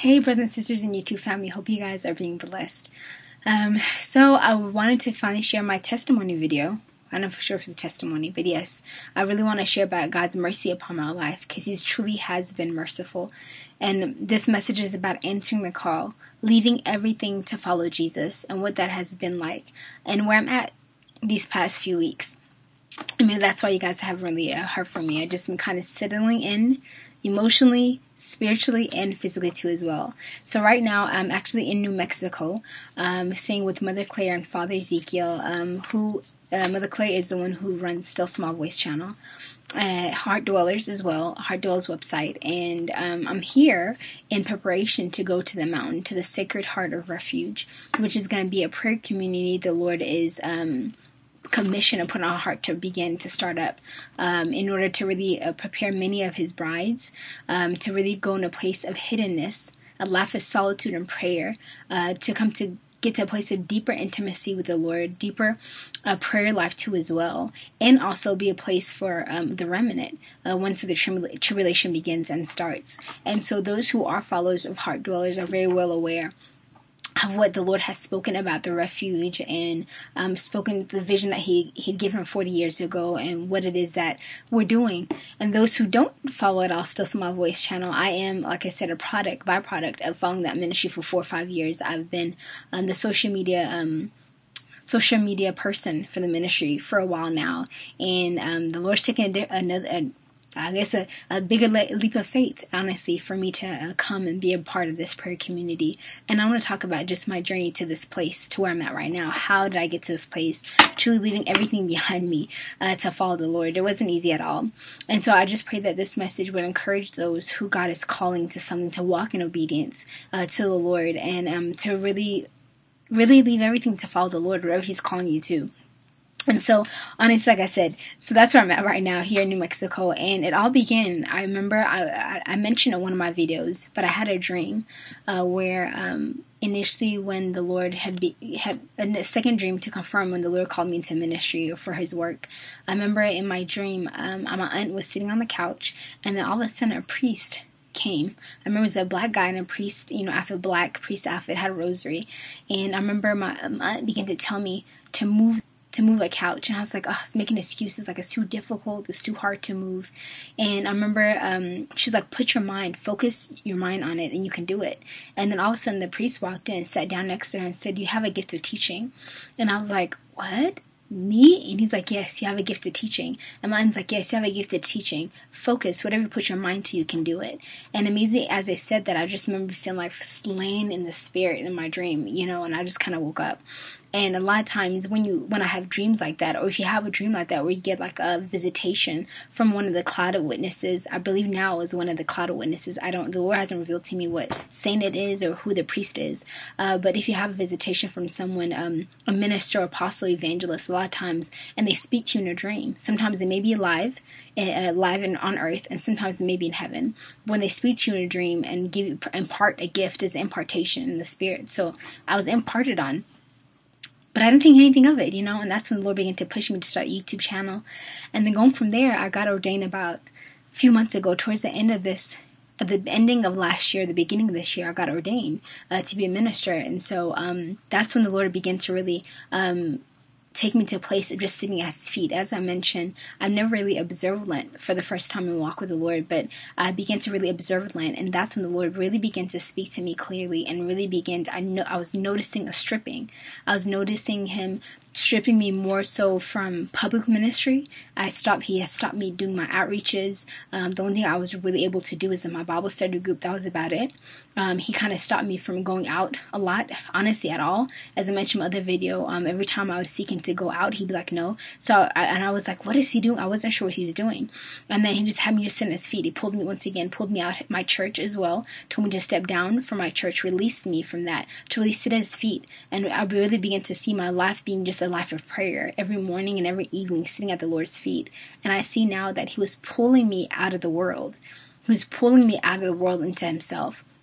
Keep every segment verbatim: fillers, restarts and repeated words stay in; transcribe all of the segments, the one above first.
Hey, brothers and sisters in YouTube family. Hope you guys are being blessed. Um, so I wanted to finally share my testimony video. I'm not for sure if it's a testimony, but yes, I really want to share about God's mercy upon my life because He truly has been merciful. And this message is about answering the call, leaving everything to follow Jesus, and what that has been like, and where I'm at these past few weeks. I mean, that's why you guys haven't really uh, heard from me. I've just been kind of settling in emotionally, spiritually, and physically too as well. So right now I'm actually in New Mexico, um, staying with Mother Claire and Father Ezekiel, um, who uh, Mother Claire is the one who runs Still Small Voice channel, uh, Heart Dwellers as well, Heart Dwellers website, and um, I'm here in preparation to go to the mountain, to the Sacred Heart of Refuge, which is going to be a prayer community the Lord is um, commission upon our heart to begin to start up um, in order to really uh, prepare many of His brides um, to really go in a place of hiddenness, a life of solitude and prayer, uh, to come to get to a place of deeper intimacy with the Lord, deeper uh, prayer life too as well, and also be a place for um, the remnant uh, once the tribula- tribulation begins and starts. And so those who are followers of Heart Dwellers are very well aware of what the Lord has spoken about the refuge, and um, spoken the vision that he he'd given forty years ago, and what it is that we're doing. And those who don't follow at all Still Small Voice channel, I am, like I said, a product, byproduct of following that ministry for four or five years. I've been on the social media um, social media person for the ministry for a while now, and um, the Lord's taken a di- another. A, I guess a, a bigger le- leap of faith, honestly, for me to uh, come and be a part of this prayer community. And I want to talk about just my journey to this place, to where I'm at right now. How did I get to this place? Truly leaving everything behind me uh, to follow the Lord. It wasn't easy at all. And so I just pray that this message would encourage those who God is calling to something, to walk in obedience uh, to the Lord, and um, to really, really leave everything to follow the Lord, wherever He's calling you to. And so, honestly, like I said, so that's where I'm at right now, here in New Mexico. And it all began, I remember, I, I, I mentioned in one of my videos, but I had a dream uh, where um, initially when the Lord had be, had a second dream to confirm when the Lord called me into ministry or for His work. I remember in my dream, um, my aunt was sitting on the couch, and then all of a sudden a priest came. I remember it was a black guy and a priest, you know, outfit, black priest outfit, had a rosary. And I remember my, my aunt began to tell me to move to move a couch, and I was like, oh, I was making excuses, like it's too difficult, it's too hard to move. And I remember um, she's like, put your mind, focus your mind on it, and you can do it. And then all of a sudden the priest walked in and sat down next to her and said, you have a gift of teaching. And I was like, what? Me? And he's like, yes, you have a gift of teaching. And mine's like, yes, you have a gift of teaching. Focus, whatever you put your mind to, you can do it. And amazing, as I said that, I just remember feeling like slain in the spirit in my dream, you know, and I just kind of woke up. And a lot of times when you when I have dreams like that, or if you have a dream like that where you get like a visitation from one of the cloud of witnesses, I believe now is one of the cloud of witnesses. I don't, the Lord hasn't revealed to me what saint it is or who the priest is. Uh, but if you have a visitation from someone, um, a minister, apostle, evangelist, a lot of times, and they speak to you in a dream, sometimes they may be alive, uh, live and on earth, and sometimes they may be in heaven. When they speak to you in a dream and give you, impart a gift, is impartation in the spirit. So I was imparted on. But I didn't think anything of it, you know, and that's when the Lord began to push me to start a YouTube channel. And then going from there, I got ordained about a few months ago, towards the end of this, at the ending of last year, the beginning of this year, I got ordained uh, to be a minister. And so um, that's when the Lord began to really um, take me to a place of just sitting at His feet. As I mentioned, I've never really observed Lent for the first time in walk with the Lord, but I began to really observe Lent, and that's when the Lord really began to speak to me clearly, and really began to, I know I was noticing a stripping. I was noticing Him stripping me more so from public ministry. I stopped, He has stopped me doing my outreaches. Um, the only thing I was really able to do is in my Bible study group. That was about it. Um, he kind of stopped me from going out a lot, honestly, at all. As I mentioned in my other video, um, every time I was seeking to go out, He'd be like, no. So, I, and I was like, what is He doing? I wasn't sure what He was doing. And then He just had me just sit at His feet. He pulled me once again, pulled me out at my church as well, told me to step down from my church, released me from that, to really sit at His feet. And I really began to see my life being just a life of prayer, every morning and every evening, sitting at the Lord's feet. And I see now that He was pulling me out of the world. He was pulling me out of the world into Himself.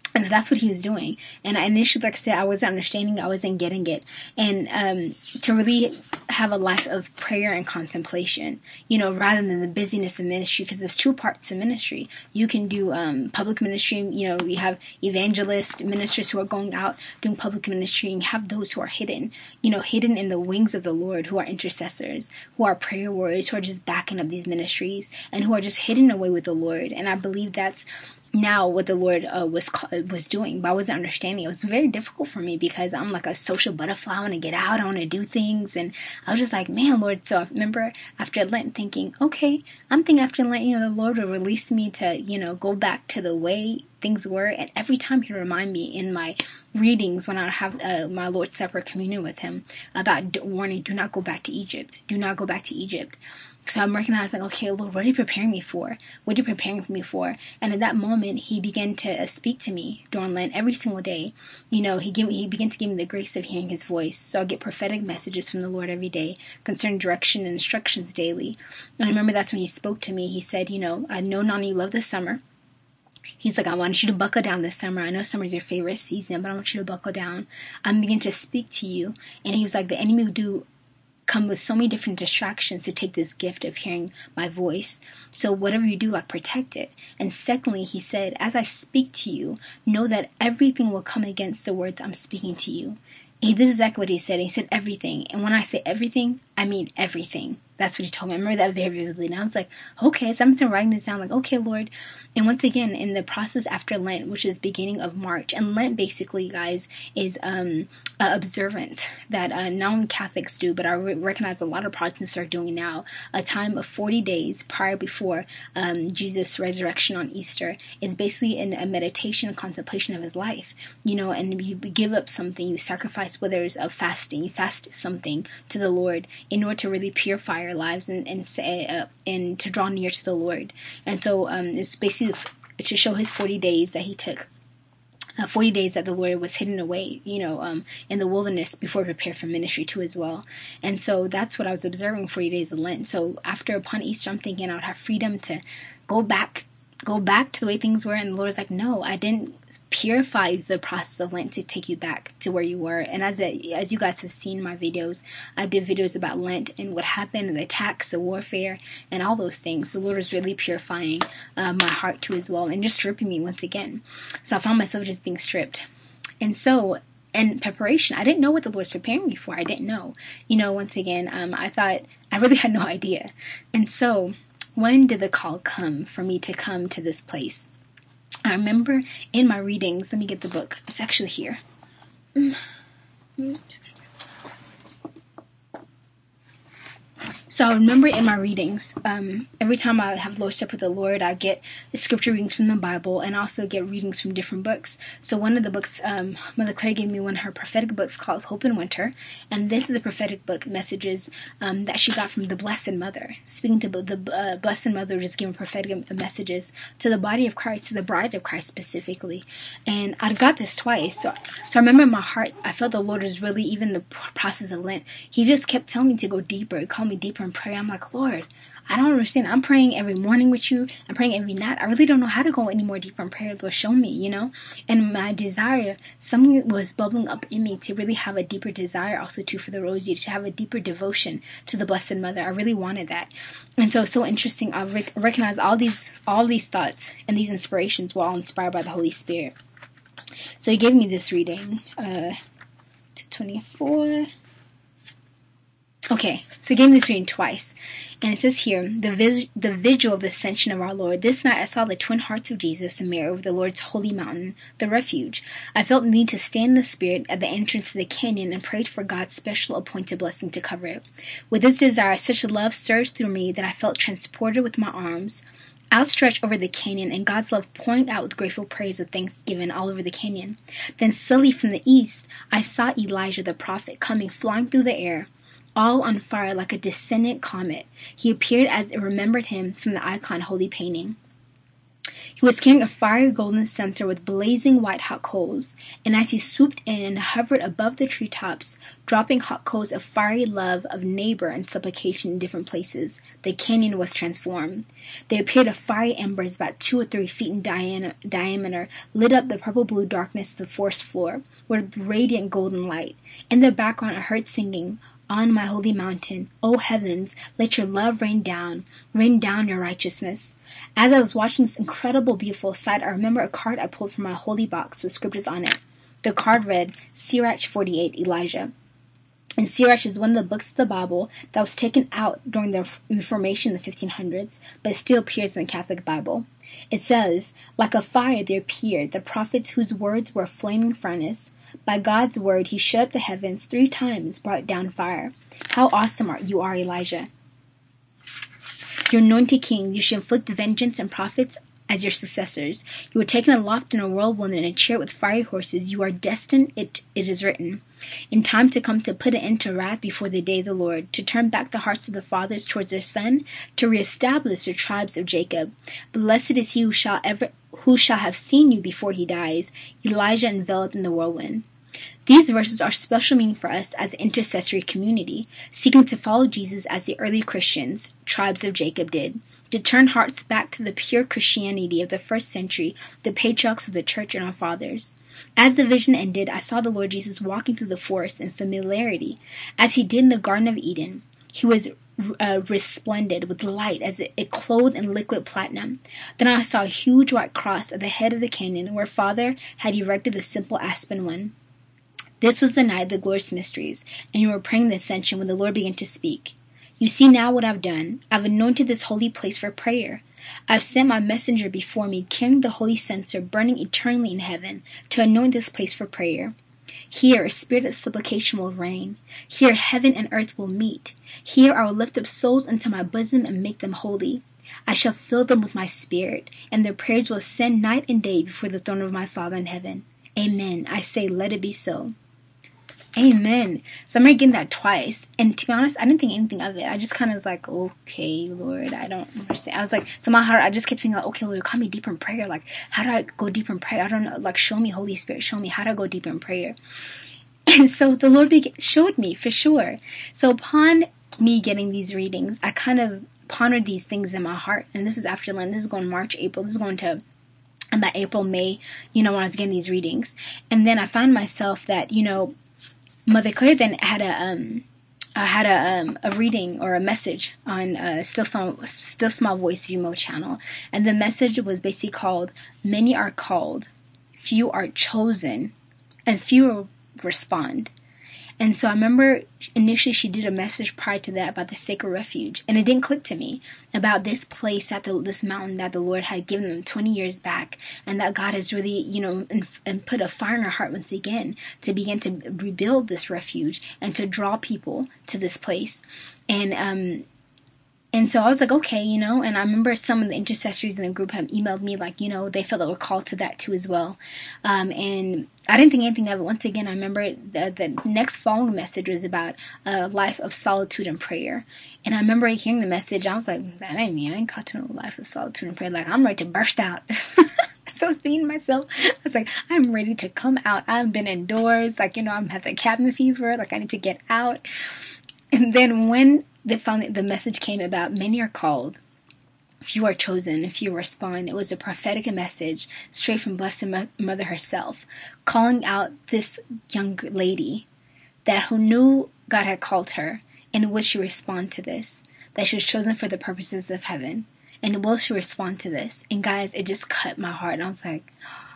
And so that's what he was doing. And I initially, like I said, I wasn't understanding, I wasn't getting it. And um, to really have a life of prayer and contemplation, you know, rather than the busyness of ministry, because there's two parts of ministry. You can do um, public ministry, you know, we have evangelist ministers who are going out doing public ministry, and you have those who are hidden, you know, hidden in the wings of the Lord, who are intercessors, who are prayer warriors, who are just backing up these ministries, and who are just hidden away with the Lord. And I believe that's now what the Lord uh, was was doing, but I wasn't understanding. It was very difficult for me because I'm like a social butterfly. I want to get out. I want to do things. And I was just like, man, Lord. So I remember after Lent thinking, okay, I'm thinking after Lent, you know, the Lord will release me to, you know, go back to the way things were. And every time he remind me in my readings when I have uh, my Lord's Supper communion with him about warning, do not go back to Egypt. Do not go back to Egypt. So I'm recognizing, okay, Lord, what are you preparing me for? What are you preparing me for? And at that moment, he began to uh, speak to me during Lent every single day. You know, he gave me, he began to give me the grace of hearing his voice. So I'll get prophetic messages from the Lord every day concerning direction and instructions daily. And I remember that's when he spoke to me. He said, you know, I know, Nana, you love the summer. He's like, I want you to buckle down this summer. I know summer's your favorite season, but I want you to buckle down. I'm beginning to speak to you. And he was like, the enemy will do come with so many different distractions to take this gift of hearing my voice. So whatever you do, like, protect it. And secondly, he said, as I speak to you, know that everything will come against the words I'm speaking to you. He, this is exactly what he said. He said everything. And when I say everything, I mean everything. That's what he told me. I remember that very vividly. And I was like, okay. So I'm still writing this down, like, okay, Lord. And once again, in the process after Lent, which is beginning of March, and Lent basically, guys, is um, uh, observance that uh, not only Catholics do, but I re- recognize a lot of Protestants are doing now. A time of forty days prior before um, Jesus' resurrection on Easter is basically in a meditation and contemplation of his life. You know, and you give up something, you sacrifice, whether it's a fasting, you fast something to the Lord in order to really purify our lives and and say, uh, and to draw near to the Lord. And so um, it's basically to show his forty days that he took. Uh, forty days that the Lord was hidden away, you know, um, in the wilderness before he prepared for ministry too as well. And so that's what I was observing forty days of Lent. So after upon Easter, I'm thinking I would have freedom to go back go back to the way things were. And the Lord's like, no, I didn't purify the process of Lent to take you back to where you were. And as a, as you guys have seen in my videos, I did videos about Lent and what happened, the attacks, the warfare, and all those things. The Lord was really purifying uh, my heart too as well, and just stripping me once again. So I found myself just being stripped. And so in preparation, I didn't know what the Lord's preparing me for. I didn't know. You know, once again, um, I thought, I really had no idea. And so when did the call come for me to come to this place? I remember in my readings, let me get the book. It's actually here. So I remember in my readings, um, every time I have Lord's Supper with the Lord, I get the scripture readings from the Bible and also get readings from different books. So one of the books, um, Mother Claire gave me one of her prophetic books called Hope in Winter. And this is a prophetic book, messages um, that she got from the Blessed Mother. Speaking to the uh, Blessed Mother, just giving prophetic messages to the body of Christ, to the bride of Christ specifically. And I got this twice. So, so I remember in my heart, I felt the Lord was really, even the process of Lent, he just kept telling me to go deeper, call me deeper in prayer. I'm like, Lord, I don't understand. I'm praying every morning with you. I'm praying every night. I really don't know how to go any more deeper in prayer, but show me, you know? And my desire, something was bubbling up in me to really have a deeper desire also too for the Rosie, to have a deeper devotion to the Blessed Mother. I really wanted that. And so it's so interesting. I rec- recognize all these, all these thoughts and these inspirations were all inspired by the Holy Spirit. So he gave me this reading, uh, twenty-four. Okay, so he gave me this reading twice. And it says here, the, vis- the vigil of the ascension of our Lord. This night I saw the twin hearts of Jesus and Mary over the Lord's holy mountain, the refuge. I felt the need to stand in the Spirit at the entrance to the canyon and prayed for God's special appointed blessing to cover it. With this desire, such love surged through me that I felt transported with my arms outstretched over the canyon, and God's love pouring out with grateful praise of thanksgiving all over the canyon. Then suddenly from the east, I saw Elijah the prophet coming flying through the air, all on fire like a descendant comet. He appeared as it remembered him from the icon holy painting. He was carrying a fiery golden censer with blazing white hot coals, and as he swooped in and hovered above the treetops, dropping hot coals of fiery love of neighbor and supplication in different places, the canyon was transformed. They appeared as fiery embers about two or three feet in diana- diameter, lit up the purple-blue darkness of the forest floor with radiant golden light. In the background, I heard singing, "On my holy mountain, O heavens, let your love rain down, rain down your righteousness." As I was watching this incredible, beautiful sight, I remember a card I pulled from my holy box with scriptures on it. The card read, Sirach forty-eight, Elijah. And Sirach is one of the books of the Bible that was taken out during the Reformation in the fifteen hundreds, but still appears in the Catholic Bible. It says, "Like a fire there appeared the prophets whose words were a flaming furnace. By God's word he shut up the heavens three times, brought down fire." How awesome are you are, Elijah. Your anointed king, you should inflict vengeance and prophets as your successors. You were taken aloft in a whirlwind and a chariot with fiery horses. You are destined, it, it is written, in time to come to put an end to wrath before the day of the Lord, to turn back the hearts of the fathers towards their son, to reestablish the tribes of Jacob. Blessed is he who shall ever who shall have seen you before he dies, Elijah enveloped in the whirlwind. These verses are special meaning for us as an intercessory community, seeking to follow Jesus as the early Christians, tribes of Jacob, did, to turn hearts back to the pure Christianity of the first century, the patriarchs of the church and our fathers. As the vision ended, I saw the Lord Jesus walking through the forest in familiarity, as he did in the Garden of Eden. He was uh, resplendent with light as it, it clothed in liquid platinum. Then I saw a huge white cross at the head of the canyon where Father had erected the simple aspen one. This was the night of the glorious mysteries, and you were praying the ascension when the Lord began to speak. You see now what I've done. I've anointed this holy place for prayer. I've sent my messenger before me, carrying the holy censer burning eternally in heaven, to anoint this place for prayer. Here a spirit of supplication will reign. Here heaven and earth will meet. Here I will lift up souls into my bosom and make them holy. I shall fill them with my spirit, and their prayers will ascend night and day before the throne of my Father in heaven. Amen. I say, let it be so. Amen. So I'm reading that twice, and to be honest, I didn't think anything of it. I just kind of was like, okay, Lord, I don't understand. I was like, so my heart, I just kept thinking, okay, Lord, call me deeper in prayer. Like, how do I go deeper in prayer? I don't know. Like, show me, Holy Spirit, show me how do I go deeper in prayer. And so the Lord be- showed me for sure. So upon me getting these readings, I kind of pondered these things in my heart. And this was after Lent. This is going March, April. This is going to about April, May. You know, when I was getting these readings, and then I found myself that you know. Mother Claire then had a um, uh, had a um, a reading or a message on uh, Still Small Still Small Voice Vimeo channel, and the message was basically called "Many are called, few are chosen, and few respond." And so I remember initially she did a message prior to that about the sacred refuge, and it didn't click to me about this place at the, this mountain that the Lord had given them twenty years back, and that God has really, you know, and, and put a fire in our heart once again to begin to rebuild this refuge and to draw people to this place. And um, And so I was like, okay, you know, and I remember some of the intercessors in the group have emailed me, like, you know, they felt they were called to that too as well. Um, and I didn't think anything of it. Once again, I remember the, the next following message was about a life of solitude and prayer. And I remember hearing the message, I was like, that ain't me. I ain't caught to no life of solitude and prayer. Like, I'm ready to burst out. So I was thinking to myself, I was like, I'm ready to come out. I've been indoors. Like, you know, I'm had the cabin fever. Like, I need to get out. And then when the found the message came about many are called, few are chosen, and few respond. It was a prophetic message straight from Blessed Mother herself, calling out this young lady that who knew God had called her, and would she respond to this? That she was chosen for the purposes of heaven, and will she respond to this? And guys, it just cut my heart, and I was like.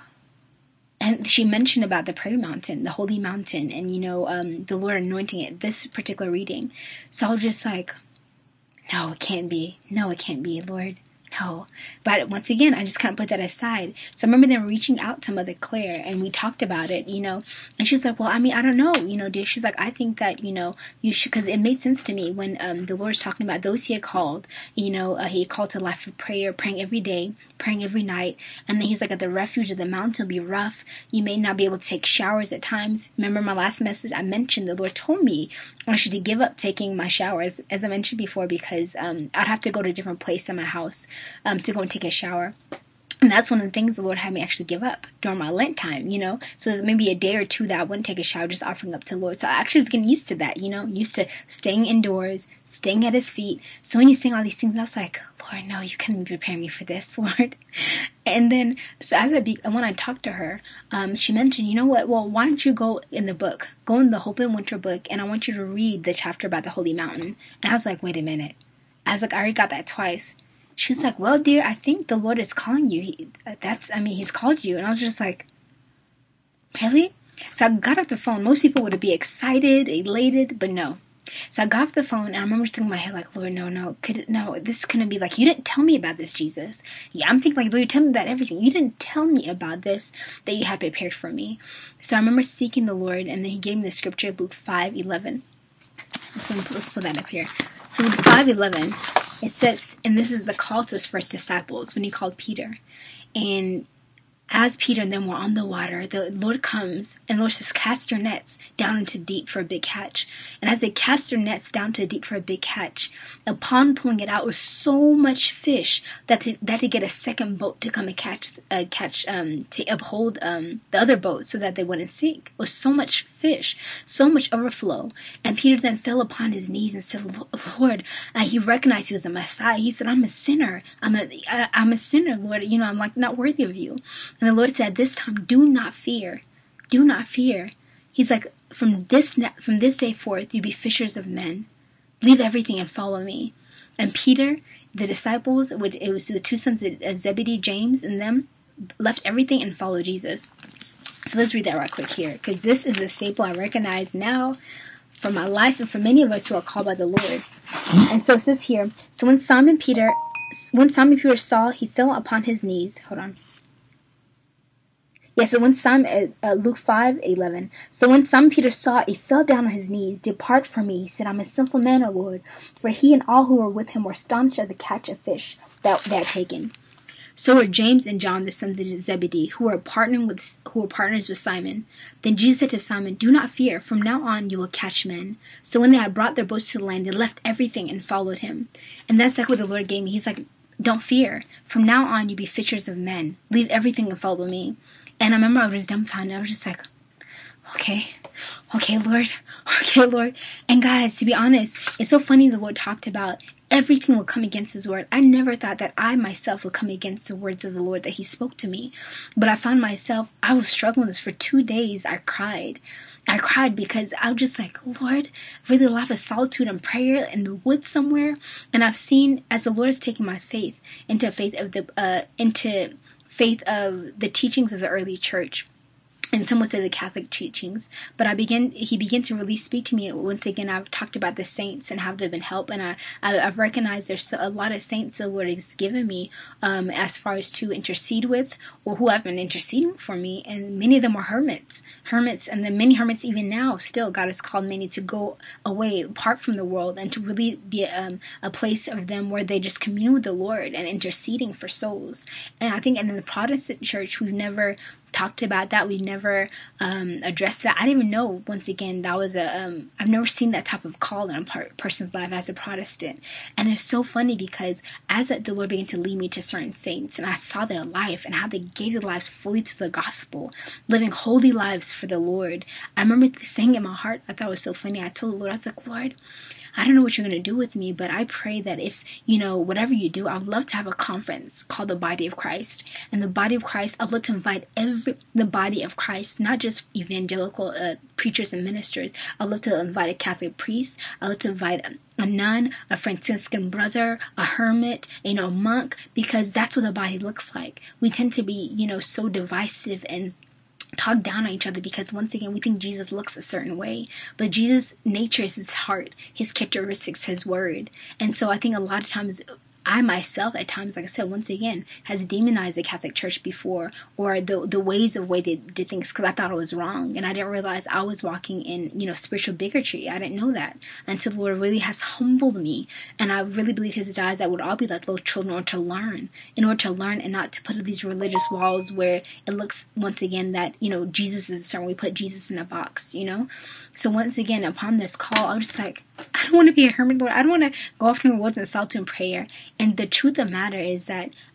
And she mentioned about the prayer mountain, the holy mountain, and, you know, um, the Lord anointing it, this particular reading. So I was just like, no, it can't be. No, it can't be, Lord. No. But once again, I just kind of put that aside. So I remember them reaching out to Mother Claire, and we talked about it, you know. And she's like, well, I mean, I don't know, you know, dear. She's like, I think that, you know, you should, because it made sense to me when um, the Lord's talking about those he had called, you know, uh, he had called to life of prayer, praying every day, praying every night. And then he's like, at the refuge of the mountain will be rough. You may not be able to take showers at times. Remember my last message, I mentioned the Lord told me I should give up taking my showers, as I mentioned before, because um, I'd have to go to a different place in my house um, to go and take a shower. And that's one of the things the Lord had me actually give up during my Lent time, you know. So it was maybe a day or two that I wouldn't take a shower, just offering up to the Lord. So I actually was getting used to that, you know, used to staying indoors, staying at His feet. So when you sing all these things, I was like, Lord, no, you couldn't prepare me for this, Lord. And then, so as I be, when I talked to her, um, she mentioned, you know what? Well, why don't you go in the book, go in the Hope in Winter book, and I want you to read the chapter about the Holy Mountain. And I was like, wait a minute. I was like, I already got that twice. She was like, well, dear, I think the Lord is calling you. He, that's, I mean, He's called you. And I was just like, really? So I got off the phone. Most people would be excited, elated, but no. So I got off the phone, and I remember thinking in my head, like, Lord, no, no, could it, no, this couldn't be like, you didn't tell me about this, Jesus. Yeah, I'm thinking, like, Lord, you tell me about everything. You didn't tell me about this that you had prepared for me. So I remember seeking the Lord, and then He gave me the scripture, Luke five eleven. So let's put that up here. So Luke five eleven. It says, and this is the call to His first disciples when He called Peter. And as Peter and them were on the water, the Lord comes and the Lord says, cast your nets down into deep for a big catch. And as they cast their nets down to deep for a big catch, upon pulling it out was so much fish that to, that to get a second boat to come and catch, uh, catch, um, to uphold um, the other boat so that they wouldn't sink. It was so much fish, so much overflow. And Peter then fell upon his knees and said, Lord, uh, he recognized he was the Messiah. He said, I'm a sinner. I'm a, I, I'm a sinner, Lord. You know, I'm like not worthy of you. And the Lord said, this time, do not fear. Do not fear. He's like, from this from this day forth, you be fishers of men. Leave everything and follow me. And Peter, the disciples, it was the two sons of Zebedee, James, and them, left everything and followed Jesus. So let's read that right quick here, because this is a staple I recognize now for my life and for many of us who are called by the Lord. And so it says here, so when Simon Peter, when Simon Peter saw, he fell upon his knees. Hold on. Yeah, so when Simon, uh, Luke five eleven. So when Simon Peter saw it, he fell down on his knees. Depart from me, he said, I'm a sinful man, O Lord. For he and all who were with him were astonished at the catch of fish that they had taken. So were James and John, the sons of Zebedee, who were partnering with, who were partners with Simon. Then Jesus said to Simon, do not fear. From now on you will catch men. So when they had brought their boats to the land, they left everything and followed him. And that's like what the Lord gave me. He's like, don't fear. From now on you be fishers of men. Leave everything and follow me. And I remember I was dumbfounded. I was just like, okay, okay, Lord, okay, Lord. And guys, to be honest, it's so funny the Lord talked about everything will come against His word. I never thought that I myself would come against the words of the Lord that He spoke to me. But I found myself, I was struggling with this for two days. I cried. I cried because I was just like, Lord, really a life of solitude and prayer in the woods somewhere. And I've seen, as the Lord has taken my faith into faith of the, uh, into faith of the teachings of the early church, and some would say the Catholic teachings, but I began, he began to really speak to me. Once again, I've talked about the saints and how they've been helped, and I, I, I've recognized there's a lot of saints the Lord has given me um, as far as to intercede with, or who have been interceding for me, and many of them are hermits, hermits, and then many hermits even now, still, God has called many to go away, apart from the world, and to really be um, a place of them where they just commune with the Lord and interceding for souls. And I think in the Protestant church, we've never talked about that. We never um, addressed that. I didn't even know, once again, that was a, um, I've never seen that type of call in a par- person's life as a Protestant. And it's so funny because as the Lord began to lead me to certain saints, and I saw their life and how they gave their lives fully to the gospel, living holy lives for the Lord, I remember saying in my heart, I thought it was so funny, I told the Lord, I was like, Lord, I don't know what you're going to do with me, but I pray that if, you know, whatever you do, I would love to have a conference called the Body of Christ. And the Body of Christ, I'd love to invite every, the Body of Christ, not just evangelical uh, preachers and ministers. I'd love to invite a Catholic priest. I'd love to invite a, a nun, a Franciscan brother, a hermit, you know, a monk, because that's what the body looks like. We tend to be, you know, so divisive and talk down on each other because once again we think Jesus looks a certain way, but Jesus' nature is His heart, His characteristics, His word. And so I think a lot of times I myself at times, like I said, once again, has demonized the Catholic Church before, or the the ways of way they did things, because I thought it was wrong, and I didn't realize I was walking in, you know, spiritual bigotry. I didn't know that until the Lord really has humbled me, and I really believe His desires that would all be like little children, in order to learn, in order to learn, and not to put up these religious walls where it looks once again that, you know, Jesus is a certain way. We put Jesus in a box, you know. So once again, upon this call, I was just like, I don't want to be a hermit, Lord. I don't want to go off in the woods and solitude and prayer. And the truth of the matter is that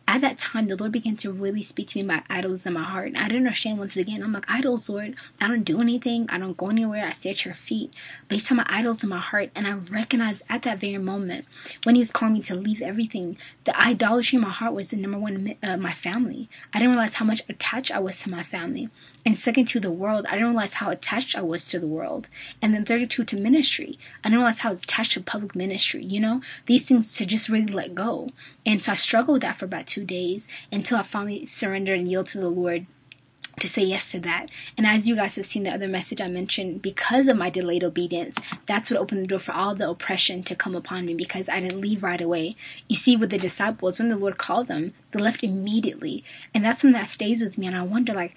at that time, the Lord began to really speak to me about idols in my heart. And I didn't understand once again. I'm like, idols, Lord, I don't do anything. I don't go anywhere. I stay at your feet. But he's talking about idols in my heart. And I recognized at that very moment when he was calling me to leave everything, the idolatry in my heart was the number one, uh, my family. I didn't realize how much attached I was to my family. And second to the world, I didn't realize how attached I was to the world. And then thirty-two to ministry. I didn't realize how I was attached to public ministry, you know, these things to just really let go. And so I struggled with that for about two days until I finally surrendered and yielded to the Lord to say yes to that. And as you guys have seen the other message I mentioned, because of my delayed obedience, that's what opened the door for all the oppression to come upon me, because I didn't leave right away. You see, with the disciples, when the Lord called them, they left immediately. And that's something that stays with me. And I wonder, like,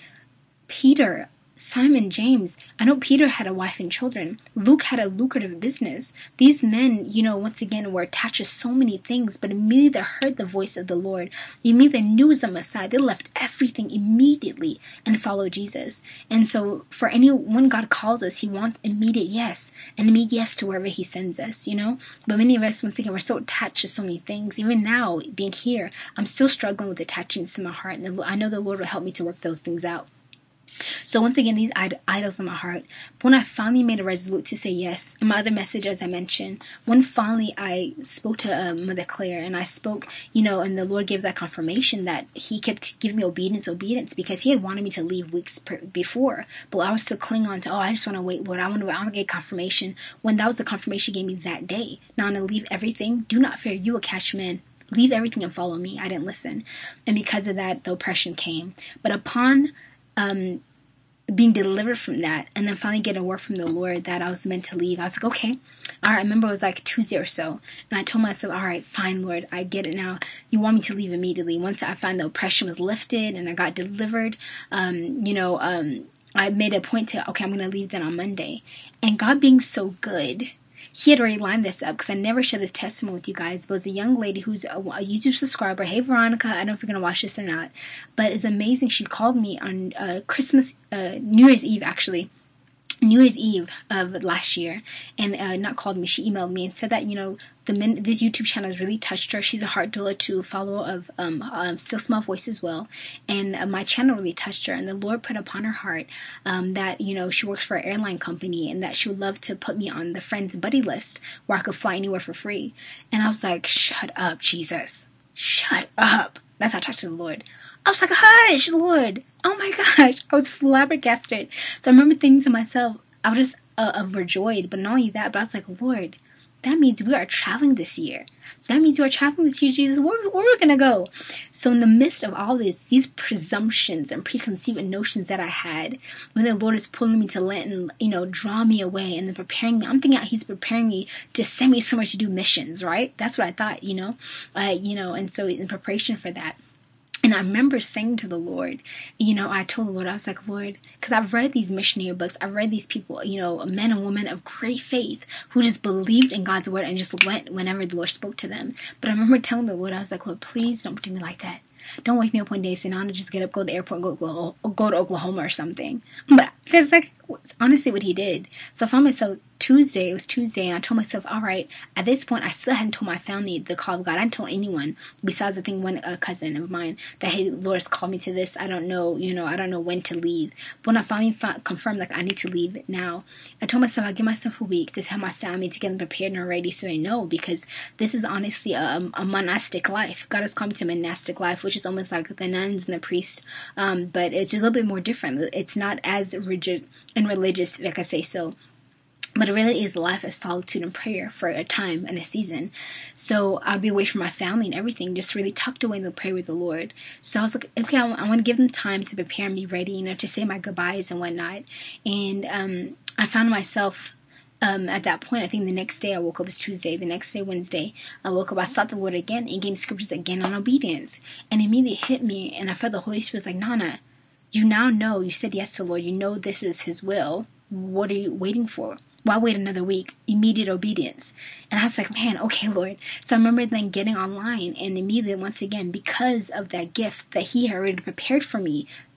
Peter, Simon, James, I know Peter had a wife and children. Luke had a lucrative business. These men, you know, once again, were attached to so many things, but immediately they heard the voice of the Lord. Immediately they knew the Messiah. They left everything immediately and followed Jesus. And so for anyone God calls us, he wants immediate yes, and immediate yes to wherever he sends us, you know. But many of us, once again, we're so attached to so many things. Even now, being here, I'm still struggling with attachments in my heart. And I know the Lord will help me to work those things out. So once again, these id- idols in my heart. But when I finally made a resolute to say yes, in my other message, as I mentioned, when finally I spoke to uh, Mother Claire, and I spoke, you know, and the Lord gave that confirmation that he kept giving me obedience, obedience, because he had wanted me to leave weeks per- before, but I was still clinging on to, oh, I just want to wait, Lord, I want to, I want to get confirmation, when that was the confirmation he gave me that day. Now I'm going to leave everything. Do not fear, you will catch men. Leave everything and follow me. I didn't listen. And because of that, the oppression came. But upon um, being delivered from that, and then finally get a word from the Lord that I was meant to leave, I was like, okay. All right, I remember it was like Tuesday or so. And I told myself, all right, fine, Lord, I get it now. You want me to leave immediately. Once I found the oppression was lifted and I got delivered, um, you know, um, I made a point to, okay, I'm going to leave then on Monday. And God being so good, he had already lined this up, because I never shared this testimony with you guys. But it was a young lady who's a, a YouTube subscriber. Hey, Veronica, I don't know if you're going to watch this or not. But it's amazing. She called me on uh, Christmas, uh, New Year's Eve, actually. New Year's Eve of last year, and uh, not called me, she emailed me and said that, you know, the min- this YouTube channel has really touched her. She's a heart doula to follower of um, um, Still Small Voice as well, and uh, my channel really touched her, and the Lord put upon her heart um, that, you know, she works for an airline company, and that she would love to put me on the Friends buddy list where I could fly anywhere for free. And I was like, shut up, Jesus. Shut up. That's how I talked to the Lord. I was like, hush, Lord. Oh my gosh. I was flabbergasted. So I remember thinking to myself, I was just uh, overjoyed. But not only that, but I was like, Lord, that means we are traveling this year. That means we are traveling this year, Jesus. Where, where are we going to go? So in the midst of all this, these presumptions and preconceived notions that I had, when the Lord is pulling me to let and, you know, draw me away and then preparing me, I'm thinking he's preparing me to send me somewhere to do missions, right? That's what I thought, you know, uh, you know, and so in preparation for that. And I remember saying to the Lord, you know, I told the Lord, I was like, Lord, because I've read these missionary books. I've read these people, you know, men and women of great faith who just believed in God's word and just went whenever the Lord spoke to them. But I remember telling the Lord, I was like, Lord, please don't do me like that. Don't wake me up one day saying, I want to just get up, go to the airport, go, go, go to Oklahoma or something. But that's like honestly what he did. So I found myself Tuesday, it was Tuesday, and I told myself, all right, at this point, I still hadn't told my family the call of God. I hadn't told anyone, besides I think one uh, cousin of mine, that, hey, Lord has called me to this. I don't know, you know, I don't know when to leave. But when I finally found, confirmed, like, I need to leave now, I told myself, I'll give myself a week to have my family to get them prepared and ready so they know, because this is honestly a, a monastic life. God has called me to monastic life, which is almost like the nuns and the priests, um, but it's a little bit more different. It's not as rigid and religious, if I could say so. But it really is a life of solitude and prayer for a time and a season. So I'll be away from my family and everything, just really tucked away in the prayer with the Lord. So I was like, okay, I, I want to give them time to prepare and be ready, you know, to say my goodbyes and whatnot. And um, I found myself um, at that point, I think the next day I woke up, it was Tuesday, the next day, Wednesday, I woke up, I sought the Lord again and gave scriptures again on obedience. And it immediately hit me, and I felt the Holy Spirit was like, Nana, you now know, you said yes to the Lord, you know this is His will. What are you waiting for? Why wait another week? Immediate obedience. And I was like, man, okay, Lord. So I remember then getting online, and immediately, once again, because of that gift that He had already prepared for me,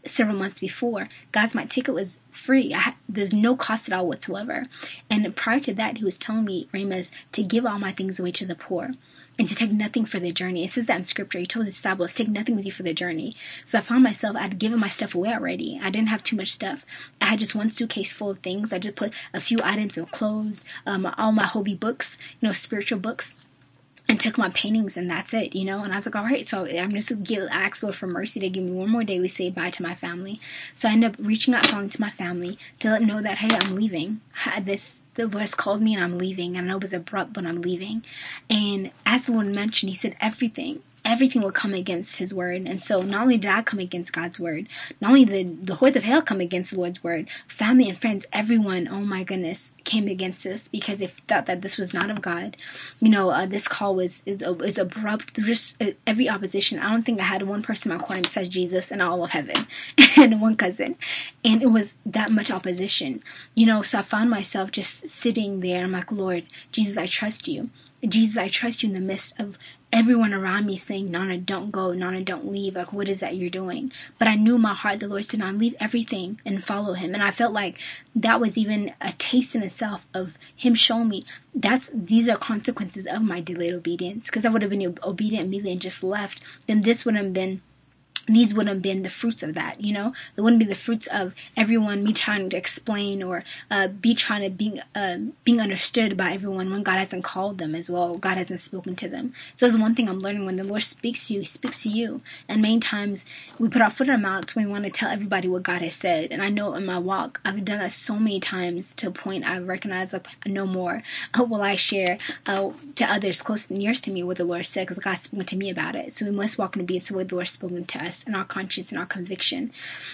several months before, guys, my ticket was free. I ha- there's no cost at all whatsoever. And prior to that, he was telling me, Ramus, to give all my things away to the poor and to take nothing for the journey. It says that in scripture. He told his disciples, take nothing with you for the journey. So I found myself, I'd given my stuff away already. I didn't have too much stuff. I had just one suitcase full of things. I just put a few items of clothes, um, all my holy books, you know, spiritual books, and took my paintings, and that's it, you know. And I was like, all right, so I'm just gonna ask Lord for mercy to give me one more day to say bye to my family. So I ended up reaching out, talking to my family to let them know that, hey, I'm leaving. This the Lord has called me and I'm leaving. And I know it was abrupt, but I'm leaving. And as the Lord mentioned, He said everything. Everything will come against His word. And so not only did I come against God's word, not only did the hordes of hell come against the Lord's word, family and friends, everyone, oh my goodness, came against us because they thought that this was not of God. You know, uh, this call was is, is abrupt. Just uh, every opposition. I don't think I had one person in my corner besides Jesus and all of heaven and one cousin. And it was that much opposition. You know, so I found myself just sitting there. I'm like, Lord, Jesus, I trust you. Jesus, I trust you in the midst of everyone around me saying, Nana, don't go. Nana, don't leave. Like, what is that you're doing? But I knew in my heart, the Lord said, Nana, leave everything and follow Him. And I felt like that was even a taste in itself of Him showing me that's these are consequences of my delayed obedience. Because I would have been obedient immediately and just left. Then this would have been These wouldn't have been the fruits of that, you know? It wouldn't be the fruits of everyone, me trying to explain or uh, be trying to be uh, being understood by everyone when God hasn't called them as well. God hasn't spoken to them. So that's one thing I'm learning. When the Lord speaks to you, He speaks to you. And many times we put our foot in our mouths when we want to tell everybody what God has said. And I know in my walk, I've done that so many times to a point I recognize, like, no more will I share uh, to others close and nearest to me what the Lord said, because God's spoken to me about it. So we must walk in obedience to what the Lord has spoken to us, and our conscience and our conviction.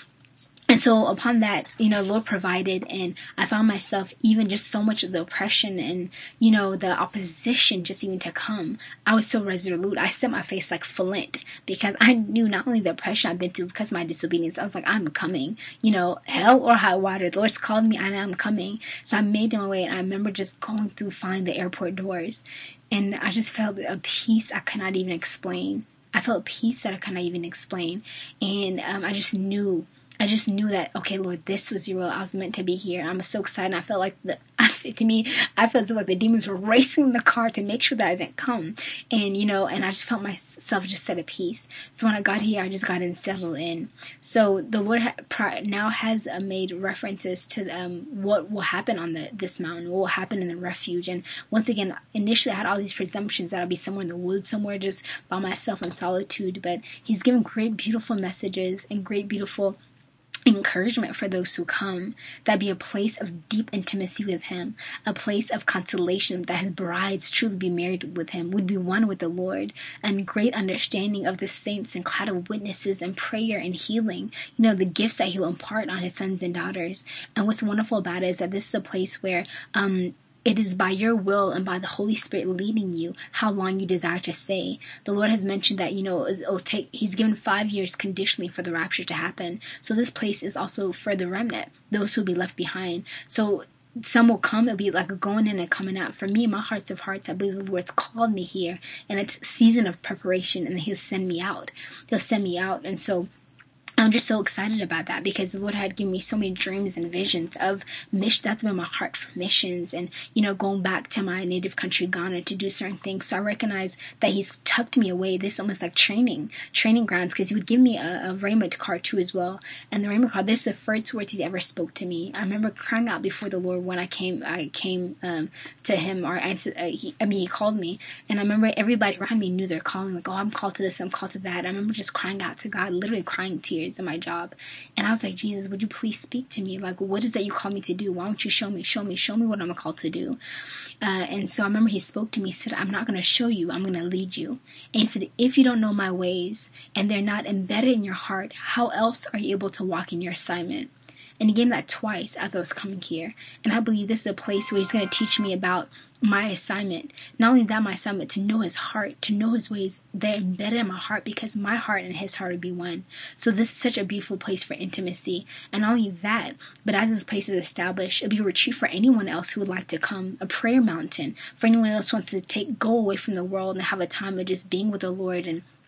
And so upon that, you know, Lord provided, and I found myself even just so much of the oppression and, you know, the opposition just even to come. I was so resolute. I set my face like flint because I knew not only the oppression I've been through because of my disobedience, I was like, I'm coming, you know, hell or high water. The Lord's called me and I'm coming. So I made my way, and I remember just going through, finding the airport doors, and I just felt a peace I could not even explain. I felt peace that I cannot even explain. And um, I just knew, I just knew that, okay, Lord, this was your will. I was meant to be here. I'm so excited. I felt like, the, to me, I felt like the demons were racing in the car to make sure that I didn't come. And, you know, and I just felt myself just set at peace. So when I got here, I just got in, settled in. So the Lord ha- now has uh, made references to um, what will happen on the this mountain, what will happen in the refuge. And once again, initially I had all these presumptions that I'll be somewhere in the woods, somewhere just by myself in solitude. But He's given great, beautiful messages and great, beautiful encouragement for those who come, that be a place of deep intimacy with Him, a place of consolation that His brides truly be married with Him, would be one with the Lord, and great understanding of the saints and cloud of witnesses and prayer and healing, you know, the gifts that He will impart on His sons and daughters. And what's wonderful about it is that this is a place where um it is by your will and by the Holy Spirit leading you how long you desire to stay. The Lord has mentioned that, you know, it'll take, He's given five years conditionally for the rapture to happen. So this place is also for the remnant, those who will be left behind. So some will come, it'll be like a going in and coming out. For me, in my hearts of hearts, I believe the Lord's called me here, and it's a season of preparation, and He'll send me out. He'll send me out. And so I'm just so excited about that, because the Lord had given me so many dreams and visions of mission. That's been my heart for missions, and, you know, going back to my native country, Ghana, to do certain things. So I recognize that He's tucked me away. This is almost like training, training grounds, because He would give me a, a Rhema card too as well. And the Rhema card, this is the first words He's ever spoke to me. I remember crying out before the Lord when I came, I came um, to Him, or I, uh, he, I mean, He called me, and I remember everybody around me knew they're calling, like, oh, I'm called to this, I'm called to that. I remember just crying out to God, literally crying tears in my job. And I was like, Jesus, would you please speak to me? Like, what is that you call me to do? Why don't you show me, show me, show me what I'm called to do? Uh, and so I remember He spoke to me, He said, I'm not going to show you, I'm going to lead you. And He said, if you don't know my ways and they're not embedded in your heart, how else are you able to walk in your assignment? And He gave me that twice as I was coming here. And I believe this is a place where He's going to teach me about my assignment. Not only that, my assignment, to know His heart, to know His ways. They're embedded in my heart, because my heart and His heart would be one. So this is such a beautiful place for intimacy. And not only that, but as this place is established, it'll be a retreat for anyone else who would like to come, a prayer mountain for anyone else who wants to take go away from the world and have a time of just being with the Lord and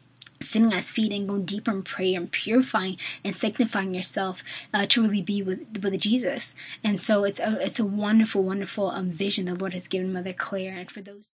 sitting at his feet and going deeper in prayer and purifying and sanctifying yourself uh, to really be with with Jesus. And so it's a it's a wonderful, wonderful um, vision the Lord has given Mother Claire. And for those